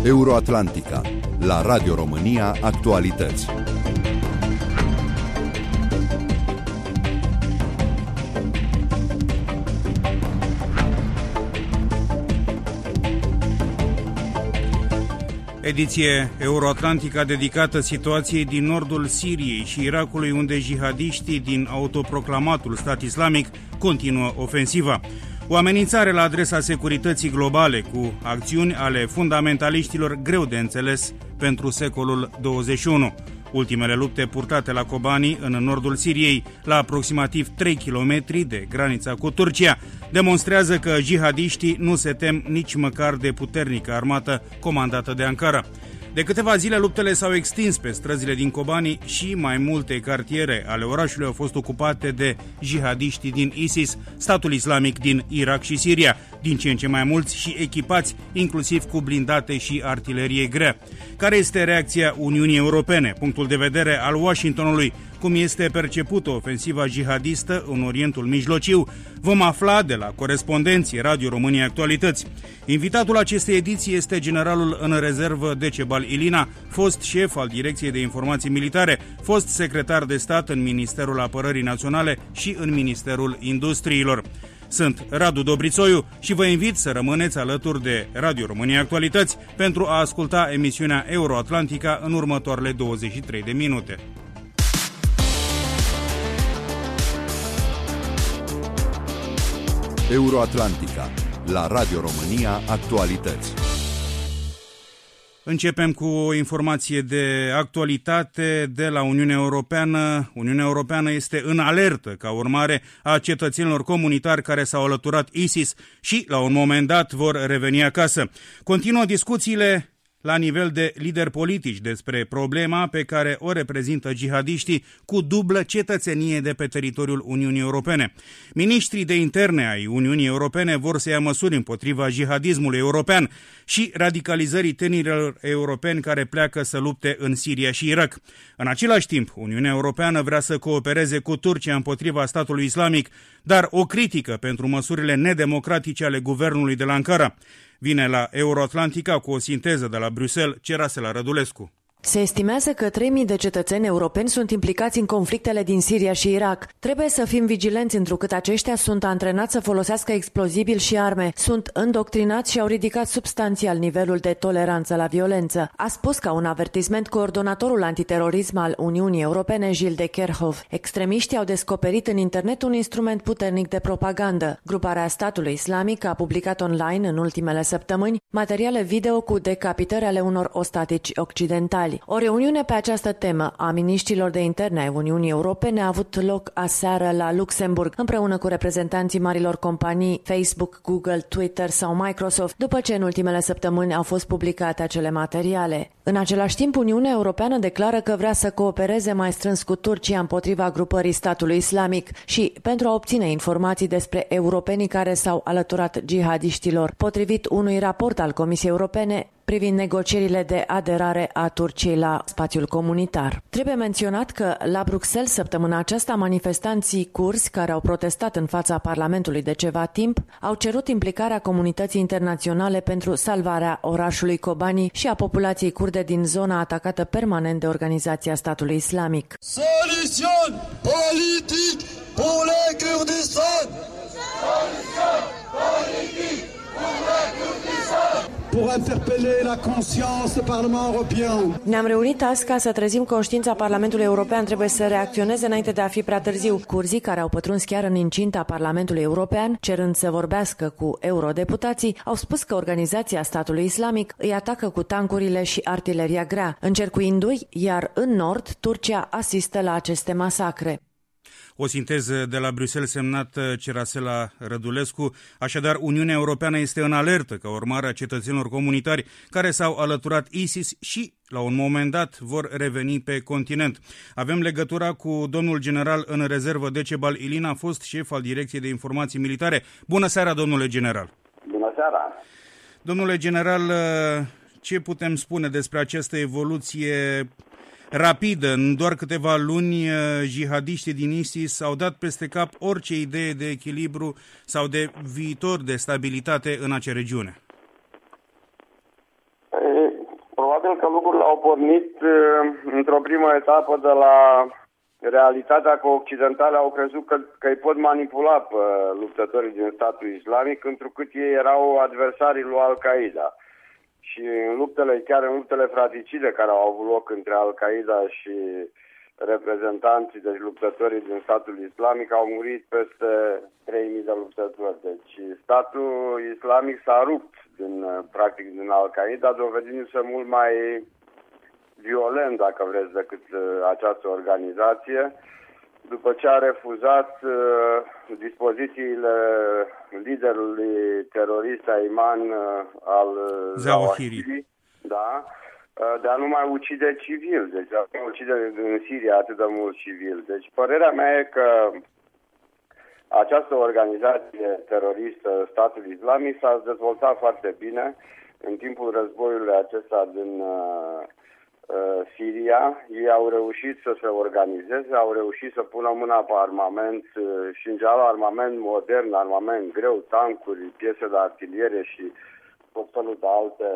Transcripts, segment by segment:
Euroatlantica, la Radio România Actualități. Ediție Euroatlantica dedicată situației din nordul Siriei și Irakului, unde jihadiștii din autoproclamatul stat islamic continuă ofensiva. O amenințare la adresa securității globale, cu acțiuni ale fundamentaliștilor greu de înțeles pentru secolul 21. Ultimele lupte purtate la Kobani, în nordul Siriei, la aproximativ 3 km de granița cu Turcia, demonstrează că jihadiștii nu se tem nici măcar de puternică armată comandată de Ankara. De câteva zile luptele s-au extins pe străzile din Kobani și mai multe cartiere ale orașului au fost ocupate de jihadiștii din ISIS, statul islamic din Irak și Siria, din ce în ce mai mulți și echipați, inclusiv cu blindate și artilerie grea. Care este reacția Uniunii Europene, punctul de vedere al Washingtonului, cum este percepută ofensiva jihadistă în Orientul Mijlociu? Vom afla de la corespondenții Radio România Actualități. Invitatul acestei ediții este generalul în rezervă Decebal Ilina, fost șef al Direcției de Informații Militare, fost secretar de stat în Ministerul Apărării Naționale și în Ministerul Industriilor. Sunt Radu Dobrițoiu și vă invit să rămâneți alături de Radio România Actualități pentru a asculta emisiunea Euroatlantica în următoarele 23 de minute. Euroatlantica, la Radio România Actualități. Începem cu o informație de actualitate de la Uniunea Europeană. Uniunea Europeană este în alertă ca urmare a cetățenilor comunitari care s-au alăturat ISIS și la un moment dat vor reveni acasă. Continuă discuțiile la nivel de lideri politici despre problema pe care o reprezintă jihadiștii cu dublă cetățenie de pe teritoriul Uniunii Europene. Ministrii de interne ai Uniunii Europene vor să ia măsuri împotriva jihadismului european și radicalizării tinerilor europeni care pleacă să lupte în Siria și Irak. În același timp, Uniunea Europeană vrea să coopereze cu Turcia împotriva statului islamic, dar o critică pentru măsurile nedemocratice ale guvernului de la Ankara. Vine la Euroatlantica cu o sinteză de la Bruxelles, Cerasela Rădulescu. Se estimează că 3.000 de cetățeni europeni sunt implicați în conflictele din Siria și Irak. Trebuie să fim vigilenți, întrucât aceștia sunt antrenați să folosească explozibili și arme, sunt îndoctrinați și au ridicat substanțial nivelul de toleranță la violență, a spus ca un avertisment coordonatorul antiterorism al Uniunii Europene, Gilles de Kerchove. Extremiștii au descoperit în internet un instrument puternic de propagandă. Gruparea statului islamic a publicat online în ultimele săptămâni materiale video cu decapitări ale unor ostatici occidentali. O reuniune pe această temă a miniștrilor de interne ai Uniunii Europene a avut loc aseară la Luxemburg, împreună cu reprezentanții marilor companii Facebook, Google, Twitter sau Microsoft, după ce în ultimele săptămâni au fost publicate acele materiale. În același timp, Uniunea Europeană declară că vrea să coopereze mai strâns cu Turcia împotriva grupării statului islamic și pentru a obține informații despre europenii care s-au alăturat jihadiștilor, potrivit unui raport al Comisiei Europene privind negocierile de aderare a Turciei la spațiul comunitar. Trebuie menționat că la Bruxelles săptămâna aceasta manifestanții curzi care au protestat în fața Parlamentului de ceva timp au cerut implicarea comunității internaționale pentru salvarea orașului Kobani și a populației kurde din zona atacată permanent de Organizația Statului Islamic. Solution politique pour le Kurdistan! Solution politique pour le Kurdistan! Pour interpeller la conscience Parlement européen. Ne-am reunit azi ca să trezim conștiința Parlamentului European. Trebuie să reacționeze înainte de a fi prea târziu. Curzii care au pătruns chiar în incinta Parlamentului European, cerând să vorbească cu eurodeputații, au spus că Organizația Statului Islamic îi atacă cu tancurile și artileria grea, încercuindu-i, iar în nord, Turcia asistă la aceste masacre. O sinteză de la Bruxelles semnată Cerasela Rădulescu. Așadar, Uniunea Europeană este în alertă ca urmare a cetățenilor comunitari care s-au alăturat ISIS și, la un moment dat, vor reveni pe continent. Avem legătura cu domnul general în rezervă Decebal Ilina, fost șef al Direcției de Informații Militare. Bună seara, domnule general! Bună seara! Domnule general, ce putem spune despre această evoluție rapidă? În doar câteva luni, jihadiștii din ISIS au dat peste cap orice idee de echilibru sau de viitor de stabilitate în acea regiune. probabil că lucrurile au pornit într-o primă etapă de la realitatea că occidentale au crezut că îi pot manipula pe luptătorii din statul islamic, întrucât ei erau adversarii lui Al-Qaeda. Și chiar în luptele fratricide care au avut loc între Al-Qaeda și reprezentanții, deci luptătorii din statul islamic, au murit peste 3.000 de luptători. Deci statul islamic s-a rupt din Al-Qaeda, dovedindu-se mult mai violent, dacă vreți, decât această organizație, după ce a refuzat dispozițiile liderului terorist Ayman al-Zawahiri, de a nu mai ucide civil, deci de a nu ucide în Siria atât de mulți civili. Deci părerea mea e că această organizație teroristă, statul islamic, s-a dezvoltat foarte bine în timpul războiului acesta din Siria. Ei au reușit să se organizeze, au reușit să pună mâna pe armament și în general armament modern, armament greu, tancuri, piese de artilerie și tot felul de alte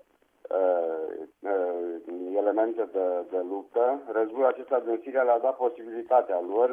elemente de luptă. Războiul acesta din Siria le-a dat posibilitatea lor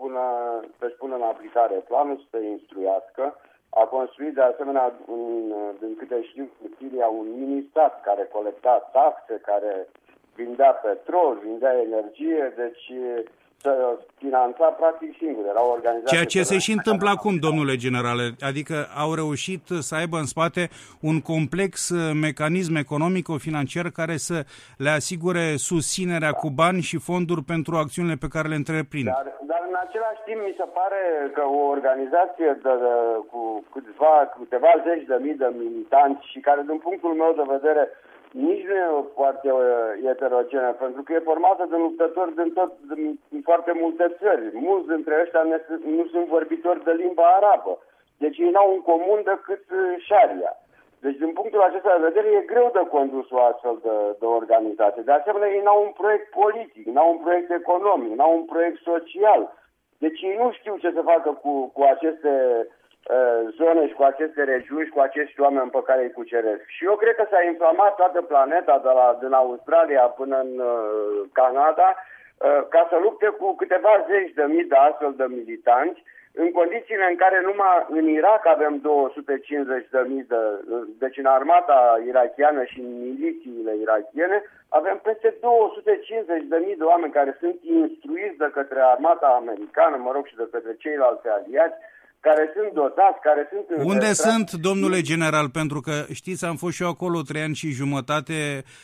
să-și pună în aplicare planul, să se instruiască. A construit de asemenea, din câte știu, în Siria un mini-stat care colecta taxe, care vindea petrol, vindea energie, deci să finanța practic singur. Era o organizație. Ceea ce se și întâmplă acum, domnule generale, adică au reușit să aibă în spate un complex mecanism economico-financiar care să le asigure susținerea cu bani și fonduri pentru acțiunile pe care le întreprind. Dar în același timp mi se pare că o organizație cu câteva zeci de mii de militanți și care, din punctul meu de vedere, nici nu e foarte heterogenă, pentru că e formată de luptători din foarte multe țări. Mulți dintre ăștia nu sunt vorbitori de limba arabă. Deci ei n-au în comun decât șaria. Deci din punctul acesta de vedere e greu de condus o astfel de organizație. De asemenea, ei n-au un proiect politic, n-au un proiect economic, n-au un proiect social. Deci ei nu știu ce să facă cu aceste zone și cu aceste regiuni și cu acești oameni pe care îi cuceresc. Și eu cred că s-a inflamat toată planeta din Australia până în Canada ca să lupte cu câteva zeci de mii de astfel de militanți, în condițiile în care numai în Irak avem 250.000 deci în armata irachiană și în milițiile irachiene avem peste 250.000 de oameni care sunt instruiți de către armata americană, și de către ceilalți aliați, care sunt dotați, care sunt... Unde sunt, domnule general? Pentru că, știți, am fost și eu acolo 3 ani și jumătate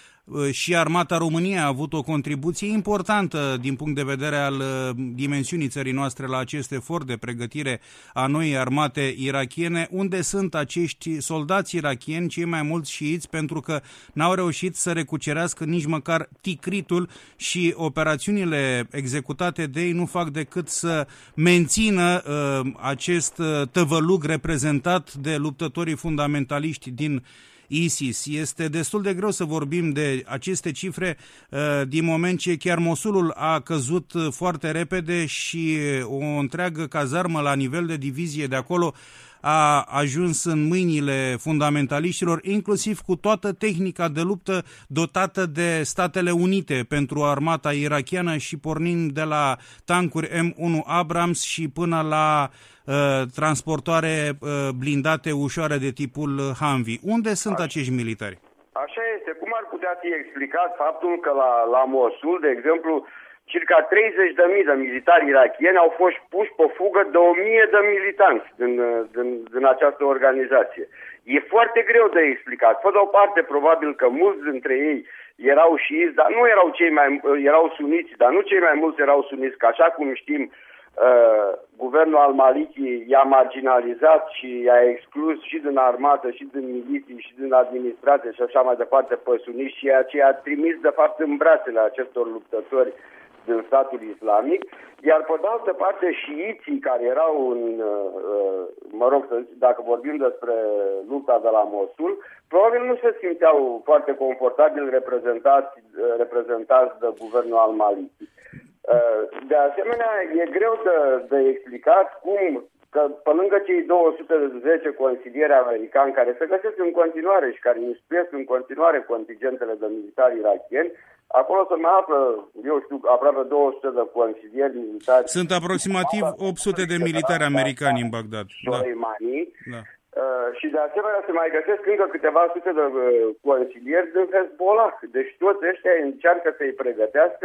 și Armata României a avut o contribuție importantă din punct de vedere al dimensiunii țării noastre la acest efort de pregătire a noii armate irachiene. Unde sunt acești soldați irachieni, cei mai mulți șiiți, pentru că n-au reușit să recucerească nici măcar Ticritul și operațiunile executate de ei nu fac decât să mențină acest tăvălug reprezentat de luptătorii fundamentaliști din ISIS. Este destul de greu să vorbim de aceste cifre din moment ce chiar Mosulul a căzut foarte repede și o întreagă cazarmă la nivel de divizie de acolo a ajuns în mâinile fundamentaliștilor, inclusiv cu toată tehnica de luptă dotată de Statele Unite pentru armata irachiană și pornind de la tancuri M1 Abrams și până la transportoare blindate ușoare de tipul Humvee. Unde sunt acești militari? Așa este. Cum ar putea fi explicat faptul că la Mosul, de exemplu, circa 30.000 de militari irakieni au fost puși pe fugă de 1.000 de militanți din această organizație. E foarte greu de explicat. Pe de o parte, probabil că mulți dintre ei erau șiiți, dar nu erau suniți, dar nu cei mai mulți erau suniți, că așa cum știm, guvernul al Maliki i-a marginalizat și i-a exclus și din armată, și din miliții, și din administrație și așa mai departe pe suniți, și aceea a trimis de fapt în brațele acestor luptători din statul islamic, iar pe de altă parte șiiții care erau dacă vorbim despre lupta de la Mosul, probabil nu se simțeau foarte confortabil reprezentați de guvernul al Maliki. De asemenea, e greu de explicat cum că pe lângă cei 210 consilieri americani care se găsesc în continuare și care instruiesc în continuare contingentele de militari irakieni, acolo se mai află, eu știu, aproape 200 de consilieri militari. Sunt aproximativ 800 de militari americani în Bagdad. Da. Și de asemenea se mai găsesc încă câteva sute de consilieri din Hezbollah. Deci toți ăștia încearcă să-i pregătească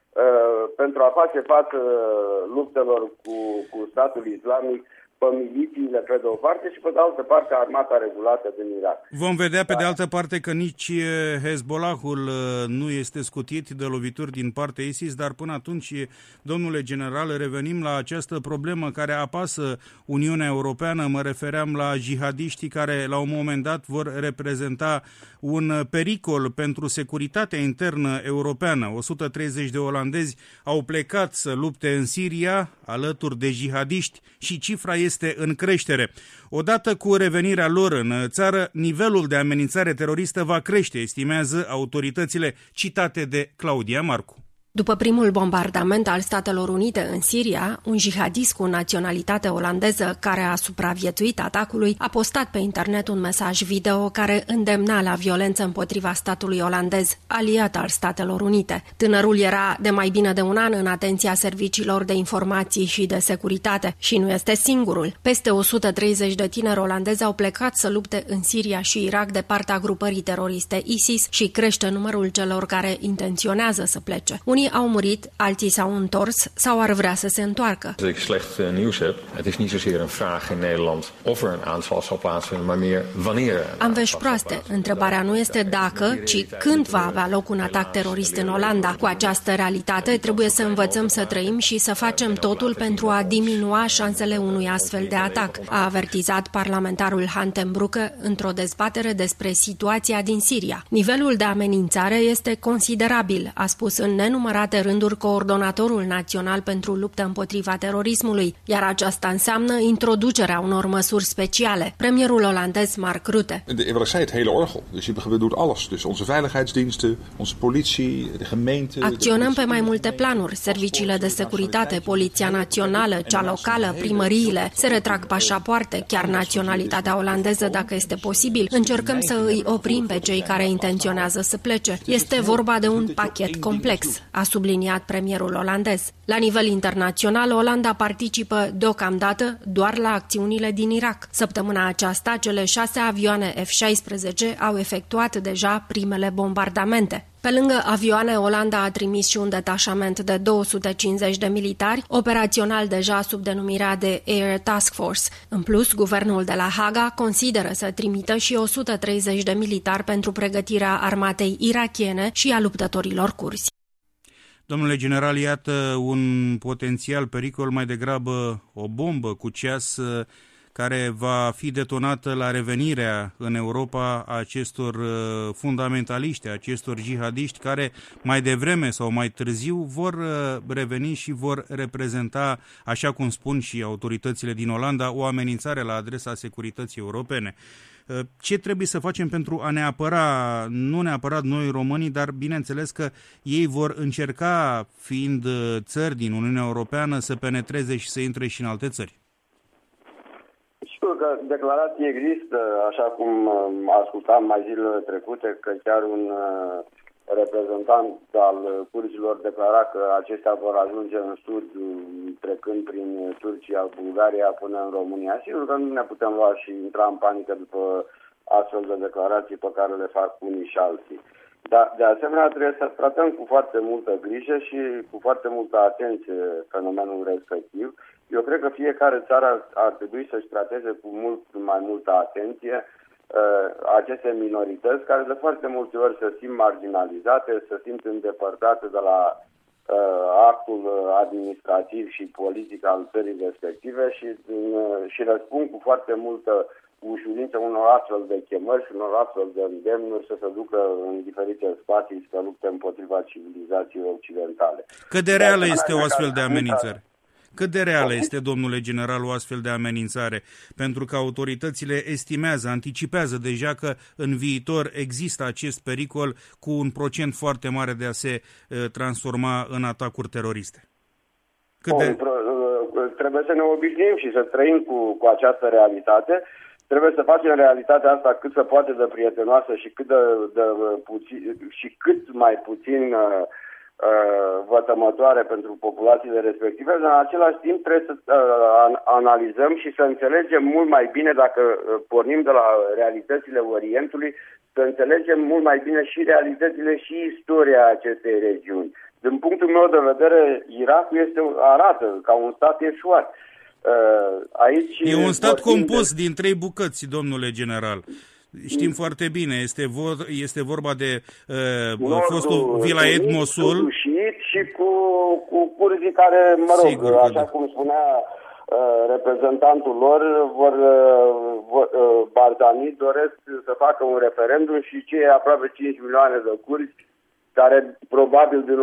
pentru a face față luptelor cu statul islamic, pe milițiile pe de o parte și pe de altă parte armata regulată din Irak. Vom vedea pe de altă parte că nici Hezbollahul nu este scutit de lovituri din partea ISIS, dar până atunci, domnule general, revenim la această problemă care apasă Uniunea Europeană. Mă refeream la jihadiștii care la un moment dat vor reprezenta un pericol pentru securitatea internă europeană. 130 de olandezi au plecat să lupte în Siria alături de jihadiști și cifra este în creștere. Odată cu revenirea lor în țară, nivelul de amenințare teroristă va crește, estimează autoritățile citate de Claudia Marcu. După primul bombardament al Statelor Unite în Siria, un jihadist cu naționalitate olandeză care a supraviețuit atacului a postat pe internet un mesaj video care îndemna la violență împotriva statului olandez, aliat al Statelor Unite. Tânărul era de mai bine de un an în atenția serviciilor de informații și de securitate și nu este singurul. Peste 130 de tineri olandezi au plecat să lupte în Siria și Irak de partea grupării teroriste ISIS și crește numărul celor care intenționează să plece. Unii au murit, alții s-au întors sau ar vrea să se întoarcă. Als ik slecht nieuws heb, het is niet zozeer een vraag in Nederland of er een aanval zal plaatsvinden, maar meer wanneer. Am vești proaste. Întrebarea nu este dacă, ci când va avea loc un atac terorist în Olanda. Cu această realitate trebuie să învățăm să trăim și să facem totul pentru a diminua șansele unui astfel de atac, a avertizat parlamentarul Han ten Broeke într-o dezbatere despre situația din Siria. Nivelul de amenințare este considerabil, a spus în nenumărate rânduri coordonatorul național pentru luptă împotriva terorismului, iar aceasta înseamnă introducerea unor măsuri speciale. Premierul olandez Mark Rutte. Wat ik zei, het hele orgel. Dus we doen alles. Dus onze veiligheidsdiensten, onze politie, de gemeente. Acționăm pe mai multe planuri. Serviciile de securitate, Poliția Națională, cea locală, primăriile, se retrag pașapoarte, chiar naționalitatea olandeză dacă este posibil. Încercăm să îi oprim pe cei care intenționează să plece. Este vorba de un pachet complex, a subliniat premierul olandez. La nivel internațional, Olanda participă deocamdată doar la acțiunile din Irak. Săptămâna aceasta, cele 6 avioane F-16 au efectuat deja primele bombardamente. Pe lângă avioane, Olanda a trimis și un detașament de 250 de militari, operațional deja sub denumirea de Air Task Force. În plus, guvernul de la Haga consideră să trimită și 130 de militari pentru pregătirea armatei irakiene și a luptătorilor curzi. Domnule general, iată un potențial pericol, mai degrabă o bombă cu ceas care va fi detonată la revenirea în Europa a acestor fundamentaliști, a acestor jihadiști care mai devreme sau mai târziu vor reveni și vor reprezenta, așa cum spun și autoritățile din Olanda, o amenințare la adresa securității europene. Ce trebuie să facem pentru a ne apăra, nu neapărat noi românii, dar bineînțeles că ei vor încerca, fiind țări din Uniunea Europeană, să penetreze și să intre și în alte țări? Știu că declarații există, așa cum ascultam mai zilele trecute, că chiar un reprezentant al curzilor declara că aceștia vor ajunge în sud, trecând prin Turcia, Bulgaria, până în România. Sigur că nu ne putem lua și intra în panică după astfel de declarații pe care le fac unii și alții. Dar, de asemenea, trebuie să tratăm cu foarte multă grijă și cu foarte multă atenție fenomenul respectiv. Eu cred că fiecare țară ar trebui să-și trateze cu mult mai multă atenție aceste minorități care de foarte multe ori se simt marginalizate, se simt îndepărtate de la actul administrativ și politic al țării respective și răspund cu foarte multă ușurință unor astfel de chemări și unor astfel de îndemnuri să se ducă în diferite spații să lupte împotriva civilizației occidentale. Cât de reală este o astfel de amenințare? Cât de reală este, domnule general, o astfel de amenințare? Pentru că autoritățile estimează, anticipează deja că în viitor există acest pericol cu un procent foarte mare de a se transforma în atacuri teroriste. trebuie să ne obișnuim și să trăim cu această realitate. Trebuie să facem realitatea asta cât se poate de prietenoasă și cât mai puțin vătămătoare pentru populațiile respective, dar în același timp trebuie să analizăm și să înțelegem mult mai bine, dacă pornim de la realitățile Orientului, să înțelegem mult mai bine și realitățile și istoria acestei regiuni. Din punctul meu de vedere, Irakul arată ca un stat eșuat. Aici e un stat compus din 3 bucăți, domnule general. Știm foarte bine, este vorba de fostul Vilayet Mosul și cu curzii care, sigur, așa cum spunea reprezentantul lor, Barzani doresc să facă un referendum și cei aproape 5 milioane de curzi care probabil din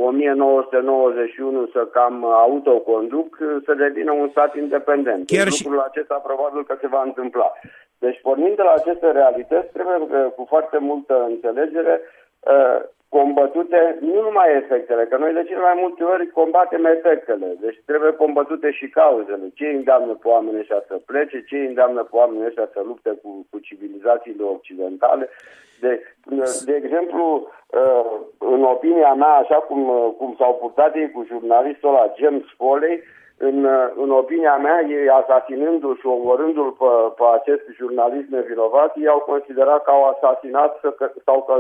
1991 să cam autoconduc, să devină un stat independent. Lucrul acesta probabil că se va întâmpla. Deci, pornind de la aceste realități, trebuie cu foarte multă înțelegere combătute nu numai efectele, că noi de cele mai multe ori combatem efectele. Deci trebuie combătute și cauzele. Ce îndeamnă pe oamenii ăștia să plece, ce îndeamnă pe oamenii ăștia să lupte cu civilizațiile occidentale. De exemplu, în opinia mea, așa cum s-au purtat ei cu jurnalistul ăla James Foley, în opinia mea, ei asasinându-l și omorându-l pe acest jurnalist nevinovat, ei au considerat că au asasinat sau că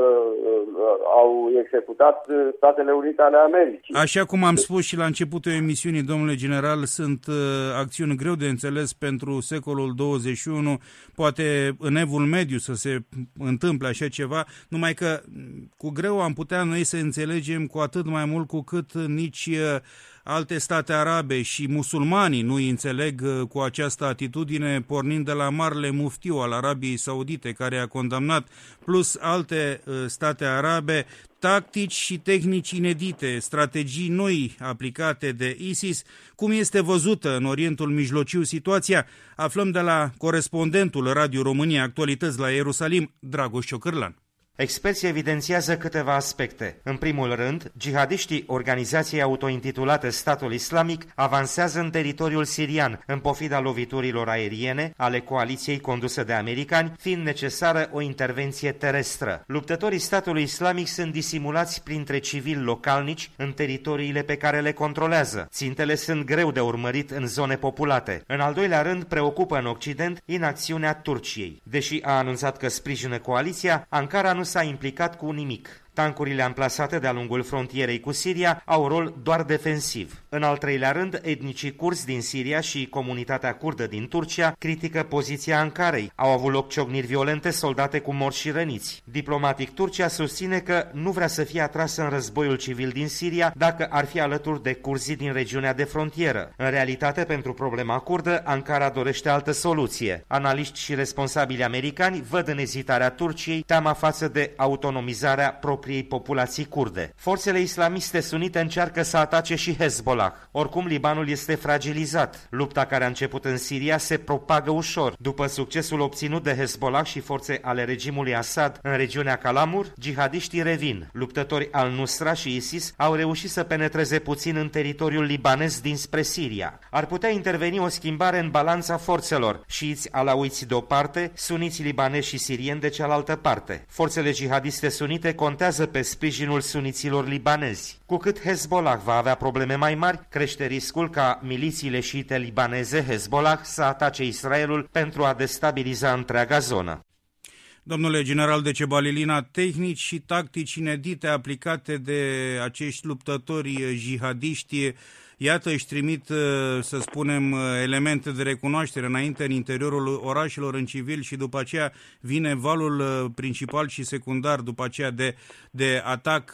au executat Statele Unite ale Americii. Așa cum am spus și la începutul emisiunii, domnule general, sunt acțiuni greu de înțeles pentru secolul 21, poate în Evul Mediu să se întâmple așa ceva, numai că cu greu am putea noi să înțelegem, cu atât mai mult cu cât nici alte state arabe și musulmanii nu îi înțeleg cu această atitudine, pornind de la marele muftiu al Arabiei Saudite, care a condamnat, plus alte state arabe, tactici și tehnici inedite, strategii noi aplicate de ISIS. Cum este văzută în Orientul Mijlociu situația? Aflăm de la corespondentul Radio România Actualități la Ierusalim, Dragoș Ciocârlan. Experții evidențiază câteva aspecte. În primul rând, jihadiștii organizației autointitulate Statul Islamic avansează în teritoriul sirian, în pofida loviturilor aeriene ale coaliției conduse de americani, fiind necesară o intervenție terestră. Luptătorii Statului Islamic sunt disimulați printre civili localnici în teritoriile pe care le controlează. Țintele sunt greu de urmărit în zone populate. În al doilea rând, preocupă în Occident inacțiunea Turciei. Deși a anunțat că sprijină coaliția, Ankara nu s-a implicat cu nimic. Tancurile amplasate de-a lungul frontierei cu Siria au rol doar defensiv. În al treilea rând, etnicii curzi din Siria și comunitatea kurdă din Turcia critică poziția Ankarei. Au avut loc ciocniri violente soldate cu morți și răniți. Diplomatic, Turcia susține că nu vrea să fie atrasă în războiul civil din Siria dacă ar fi alături de curzii din regiunea de frontieră. În realitate, pentru problema kurdă, Ankara dorește altă soluție. Analiști și responsabili americani văd în ezitarea Turciei teama față de autonomizarea propriei populații kurde. Forțele islamiste sunite încearcă să atace și Hezbollah. Oricum, Libanul este fragilizat. Lupta care a început în Siria se propagă ușor. După succesul obținut de Hezbollah și forțe ale regimului Assad în regiunea Kalamur, jihadiștii revin. Luptători al-Nusra și ISIS au reușit să penetreze puțin în teritoriul libanez dinspre Siria. Ar putea interveni o schimbare în balanța forțelor. Șiiți alauiți de o parte, suniți libanezi și sirieni de cealaltă parte. Forțele jihadiste sunite contează pe sprijinul suniților libanezi. Cu cât Hezbollah va avea probleme mai mari, crește riscul ca milițiile șiite libaneze Hezbollah să atace Israelul pentru a destabiliza întreaga zonă. Domnule general Decebalilina, tehnici și tactici inedite aplicate de acești luptători jihadiști, iată, își trimit, să spunem, elemente de recunoaștere înainte în interiorul orașelor în civil și după aceea vine valul principal și secundar după aceea de atac.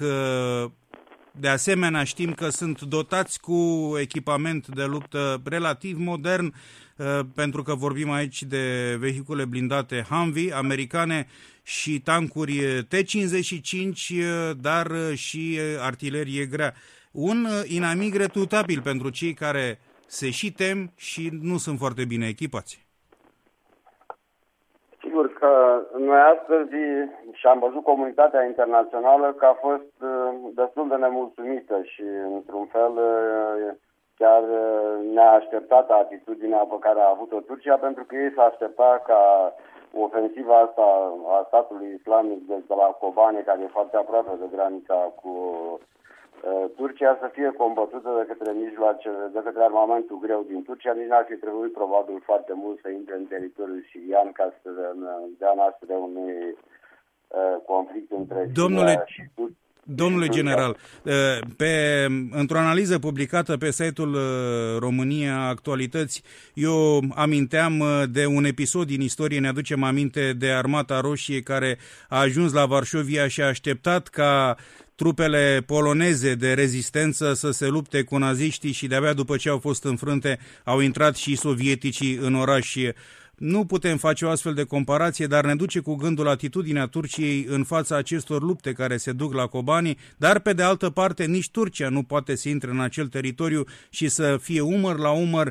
De asemenea, știm că sunt dotați cu echipament de luptă relativ modern, pentru că vorbim aici de vehicule blindate Humvee americane și tancuri T-55, dar și artilerie grea. Un inamic retutabil pentru cei care se și tem și nu sunt foarte bine echipați. Sigur că noi astăzi și am văzut comunitatea internațională că a fost destul de nemulțumită și într-un fel chiar neașteptată atitudinea pe care a avut-o Turcia, pentru că ei s-a așteptat ca ofensiva asta a statului islamic de la Kobane, care e foarte aproape de granița cu Turcia, să fie combătută de către de către armamentul greu din Turcia. Nici n-ar fi trebuit probabil foarte mult să intre în teritoriul sirian ca să dea naștere unui conflict între Siria și Turcia. Domnule general, într-o analiză publicată pe site-ul România Actualități, eu aminteam de un episod din istorie, ne aducem aminte de Armata Roșie care a ajuns la Varșovia și a așteptat ca trupele poloneze de rezistență să se lupte cu naziștii și de-abia după ce au fost înfrânte au intrat și sovieticii în oraș. Nu putem face o astfel de comparație, dar ne duce cu gândul atitudinea Turciei în fața acestor lupte care se duc la Kobani, dar pe de altă parte nici Turcia nu poate să intre în acel teritoriu și să fie umăr la umăr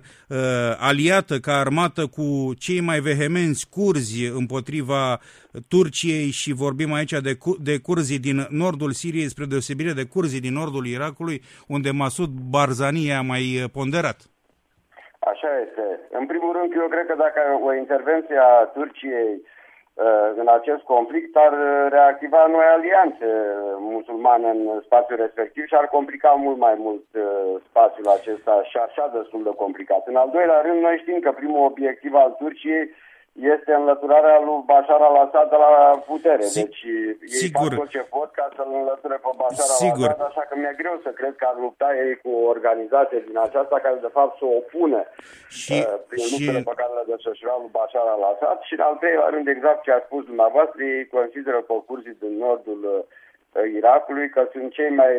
aliată ca armată cu cei mai vehemenți curzi împotriva Turciei și vorbim aici de curzii din nordul Siriei spre deosebire de curzii din nordul Irakului, unde Masud Barzani a mai ponderat. Așa este. În primul rând, eu cred că dacă o intervenție a Turciei în acest conflict ar reactiva noi alianțe musulmane în spațiul respectiv și ar complica mult mai mult spațiul acesta și așa destul de complicat. În al doilea rând, noi știm că primul obiectiv al Turciei este înlăturarea lui Bashar al-Assad de la putere. Deci ei fac tot ce pot ca să-l înlăture pe Bashar al-Assad, așa că mi-e greu să cred că ar lupta ei cu o organizație din aceasta care de fapt se opune prin luptele pe care le desfășura lui Bashar al-Assad. Și în al treilea rând, exact ce a spus dumneavoastră, ei consideră că curzii din nordul Irakului că sunt cei mai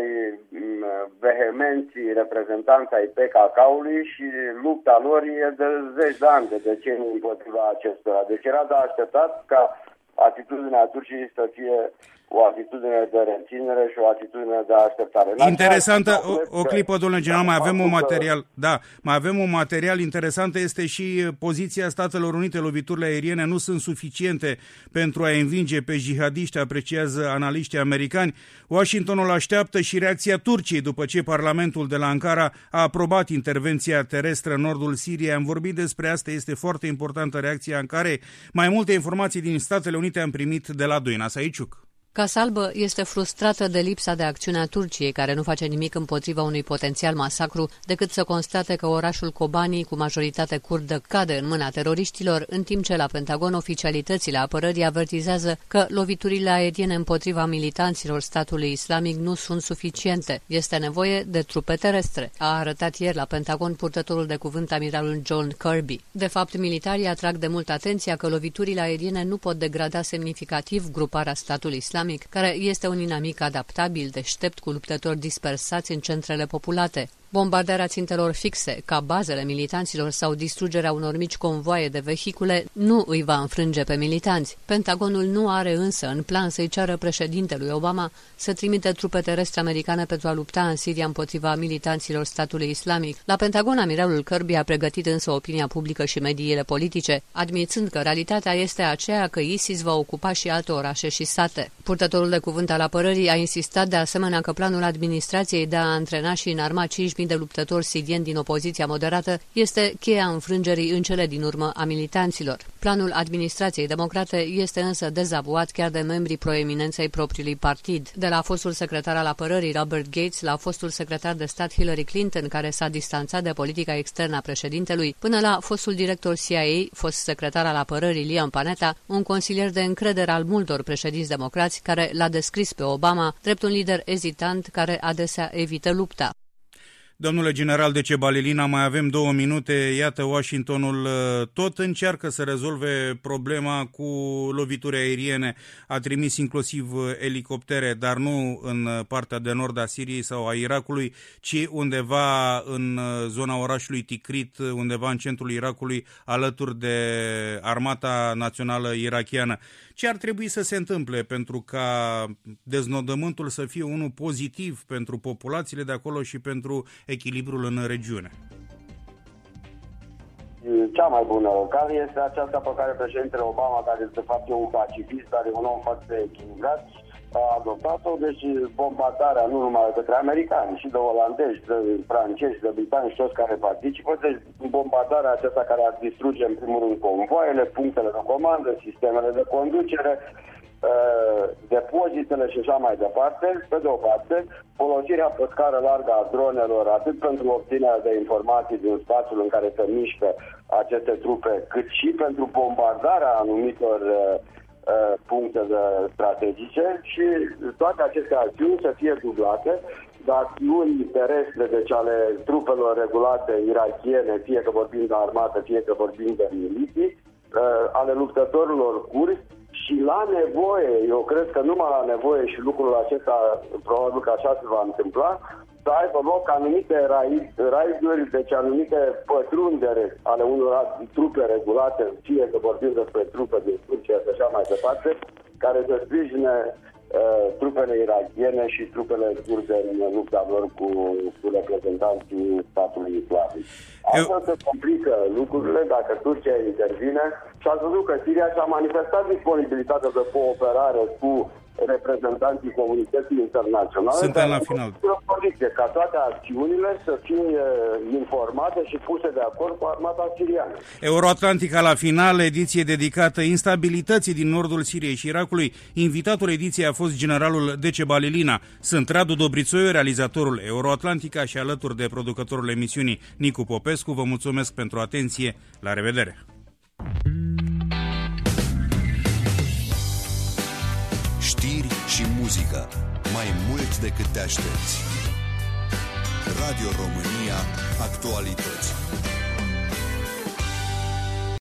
vehemenți reprezentanți ai PKK-ului și lupta lor e de zeci de ani, de decenii împotriva acestora. Deci era de așteptat ca atitudinea Turciei să fie o atitudine de reținere și o atitudine de așteptare. Interesantă, o clipă, domnule general, mai avem un material. Da, mai avem un material interesant, este și poziția Statelor Unite. Loviturile aeriene nu sunt suficiente pentru a învinge pe jihadiști, apreciază analiștii americani. Washingtonul așteaptă și reacția Turciei după ce Parlamentul de la Ankara a aprobat intervenția terestră în nordul Siriei. Am vorbit despre asta, este foarte importantă reacția Ankarei. Mai multe informații din Statele Unite am primit de la Doina Saiciuc. Casa Albă este frustrată de lipsa de acțiune a Turciei, care nu face nimic împotriva unui potențial masacru, decât să constate că orașul Kobani, cu majoritate kurdă, cade în mâna teroriștilor, în timp ce la Pentagon oficialitățile apărării avertizează că loviturile aeriene împotriva militanților statului islamic nu sunt suficiente. Este nevoie de trupe terestre, a arătat ieri la Pentagon purtătorul de cuvânt amiralul John Kirby. De fapt, militarii atrag de mult atenția că loviturile aeriene nu pot degrada semnificativ gruparea statului islamic, care este un inamic adaptabil, deștept, cu luptători dispersați în centrele populate. Bombardarea țintelor fixe, ca bazele militanților sau distrugerea unor mici convoaie de vehicule, nu îi va înfrânge pe militanți. Pentagonul nu are însă în plan să-i ceară președintelui Obama să trimită trupe terestre americane pentru a lupta în Siria împotriva militanților statului islamic. La Pentagon, amiralul Kirby a pregătit însă opinia publică și mediile politice, admițând că realitatea este aceea că ISIS va ocupa și alte orașe și sate. Purtătorul de cuvânt al apărării a insistat de asemenea că planul administrației de a antrena și înarma 5.000 de luptători sirieni din opoziția moderată este cheia înfrângerii în cele din urmă a militanților. Planul administrației democrate este însă dezavuat chiar de membrii proeminenței propriului partid. De la fostul secretar al apărării Robert Gates la fostul secretar de stat Hillary Clinton, care s-a distanțat de politica externă a președintelui, până la fostul director CIA, fost secretar al apărării Liam Panetta, un consilier de încredere al multor președinți democrați care l-a descris pe Obama drept un lider ezitant care adesea evită lupta. Domnule general Decebalilina, mai avem 2 minute. Iată, Washingtonul tot încearcă să rezolve problema cu lovituri aeriene. A trimis inclusiv elicoptere, dar nu în partea de nord a Siriei sau a Irakului, ci undeva în zona orașului Tikrit, undeva în centrul Irakului, alături de Armata Națională Irakiană. Ce ar trebui să se întâmple pentru ca deznodământul să fie unul pozitiv pentru populațiile de acolo și pentru echilibrul în regiune? Cea mai bună cale este aceasta pe care președintele Obama, care de fapt e un pacifist, dar e un om foarte echilibrat, a adoptat-o, deci bombardarea nu numai de către americani, și de olandezi, de francezi, de britanici, toți care participă, deci bombardarea aceasta care ar distruge în primul rând convoaiele, punctele de comandă, sistemele de conducere, depozitele și așa mai departe, pe de o parte, folosirea pe scară largă a dronelor, atât pentru obținerea de informații din spațiul în care se mișcă aceste trupe, cât și pentru bombardarea anumitor puncte strategice, și toate aceste acțiuni să fie dublate de acțiuni terestre, deci ale trupelor regulate irakiene, fie că vorbim de armată, fie că vorbim de miliții, ale luptătorilor curzi, și la nevoie, eu cred că numai la nevoie, și lucrul acesta probabil că așa se va întâmpla, să aibă loc anumite raiduri, deci anumite pătrundere ale unor trupe regulate, fie că vorbim despre trupe din Turcia și așa mai departe, care să sprijine trupele irakiene și trupele kurde în lupta lor cu reprezentanții statului islamic. Astfel se complică lucrurile dacă Turcia intervine, și ați văzut că Siria și-a manifestat disponibilitatea de cooperare cu reprezentanții comunității internaționale. Suntem la final. Ca toate acțiunile să fie informate și puse de acord cu armata siriană. Euroatlantica la final, ediție dedicată instabilității din nordul Siriei și Irakului. Invitatul ediției a fost generalul Dece Balilina. Sunt Radu Dobrițoiu, realizatorul Euroatlantica, și alături de producătorul emisiunii Nicu Popescu. Vă mulțumesc pentru atenție. La revedere! Știri și muzică, mai mult decât te aștepți. Radio România, actualități.